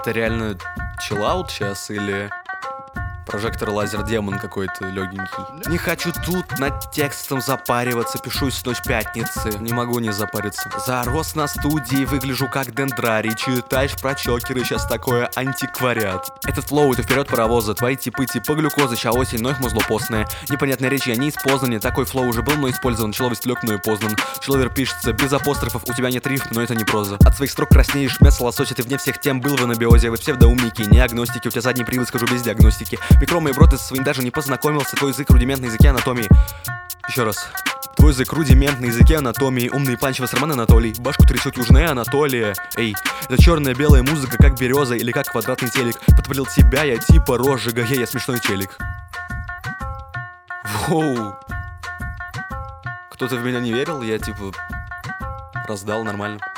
Это реально чиллаут сейчас или прожектор лазер демон какой-то легенький? Не хочу тут над текстом запариваться, пишусь ночь пятницы, не могу не запариться. Зарос на студии, выгляжу как дендрарий, читаешь про чокеры, сейчас такое антиквариат. Этот флоу, это вперед паровоза, твои типы типа глюкозы, ща осень, но их музло постное. Непонятная речь, я не из Познани, такой флоу уже был, но использован, человек лег, но и познан. Человек пишется без апострофов, у тебя нет рифм, но это не проза. От своих строк краснеешь, мясо лососит, и вне всех тем был в анабиозе. Вы псевдоумники, не агностики, у тебя задний привод, скажу без диагностики. Микро мои броты со своим даже не познакомился, твой язык рудимент на языке анатомии. Еще раз. Твой язык рудимент на языке анатомии. Умный панчево с Роман Анатолий. Башку трясет Южная Анатолия. Эй, это черная-белая музыка, как береза или как квадратный телек. Подпалил тебя, я типа розжига, я смешной челик. Воу. Кто-то в меня не верил, я типа раздал нормально.